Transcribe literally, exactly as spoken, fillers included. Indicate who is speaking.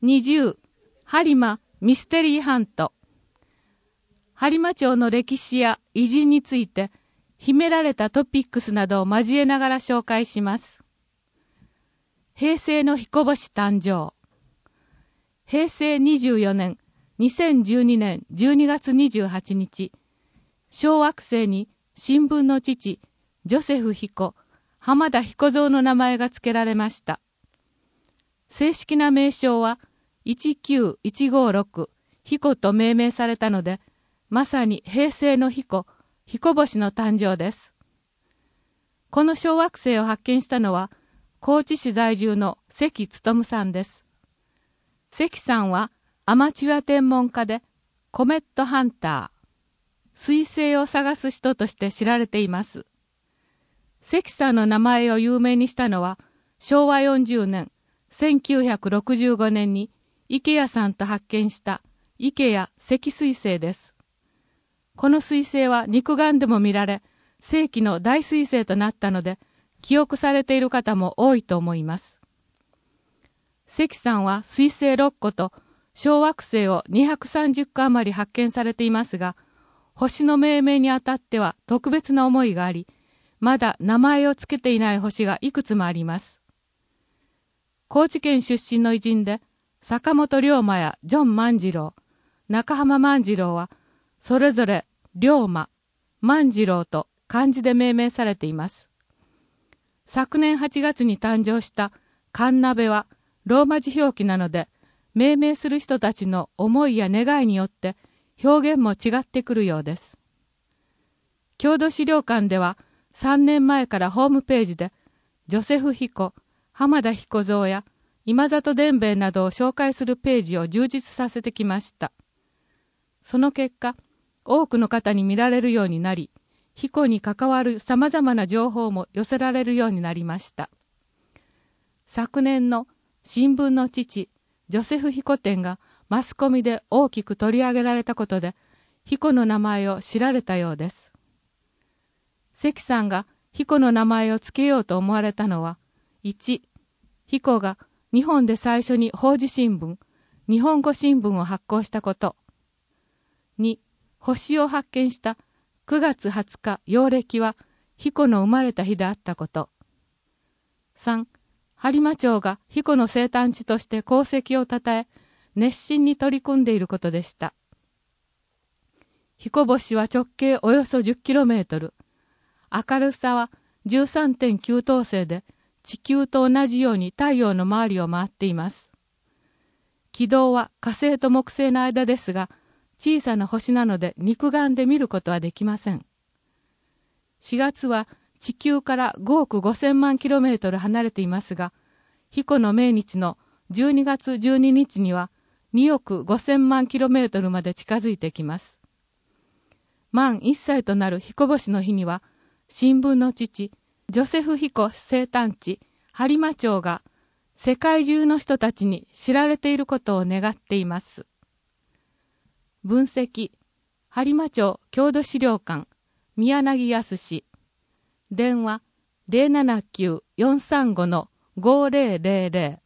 Speaker 1: にじゅう播磨ミステリーハント。播磨町の歴史や偉人について秘められたトピックスなどを交えながら紹介します。平成の彦星誕生。へいせいにじゅうよねんにせんじゅうにねんじゅうにがつにじゅうはちにち、小惑星に新聞の父ジョセフ彦浜田彦蔵の名前が付けられました。正式な名称はいちきゅういちごろく彦と命名されたので、まさに平成の彦、彦星の誕生です。この小惑星を発見したのは高知市在住の関勉さんです。関さんはアマチュア天文家でコメットハンター、彗星を探す人として知られています。関さんの名前を有名にしたのはしょうわよんじゅうねんせんきゅうひゃくろくじゅうごねんに池谷さんと発見した池谷赤彗星です。この彗星は肉眼でも見られ、世紀の大彗星となったので記憶されている方も多いと思います。関さんは彗星ろっこと小惑星をにひゃくさんじゅっこ余り発見されていますが、星の命名にあたっては特別な思いがあり、まだ名前を付けていない星がいくつもあります。高知県出身の偉人で坂本龍馬やジョン万次郎、中浜万次郎はそれぞれ龍馬、万次郎と漢字で命名されています。昨年はちがつに誕生した神鍋はローマ字表記なので、命名する人たちの思いや願いによって表現も違ってくるようです。郷土資料館ではさんねんまえからホームページでジョセフ彦、浜田彦蔵や今里伝兵衛などを紹介するページを充実させてきました。その結果、多くの方に見られるようになり、彦に関わるさまざまな情報も寄せられるようになりました。昨年の新聞の父ジョセフ彦展がマスコミで大きく取り上げられたことで、彦の名前を知られたようです。関さんが彦の名前を付けようと思われたのは、いち、彦が日本で最初に法事新聞、日本語新聞を発行したこと。に、星を発見したくがつはつか陽暦は彦の生まれた日であったこと。さん、播磨町が彦の生誕地として功績をたたえ、熱心に取り組んでいることでした。彦星は直径およそじゅっキロメートル、明るさは じゅうさんてんきゅう 等星で、地球と同じように太陽の周りを回っています。軌道は火星と木星の間ですが、小さな星なので肉眼で見ることはできません。しがつは地球からごおくごせんまんキロメートル離れていますが、彦の命日のじゅうにがつじゅうににちにはにおくごせんまんキロメートルまで近づいてきます。満いっさいとなる彦星の日には、新聞の父ジョセフ彦生誕地播磨町が世界中の人たちに知られていることを願っています。分析、播磨町郷土資料館宮柳康。電話 ゼロななきゅうよんさんごのごぜろぜろゼロ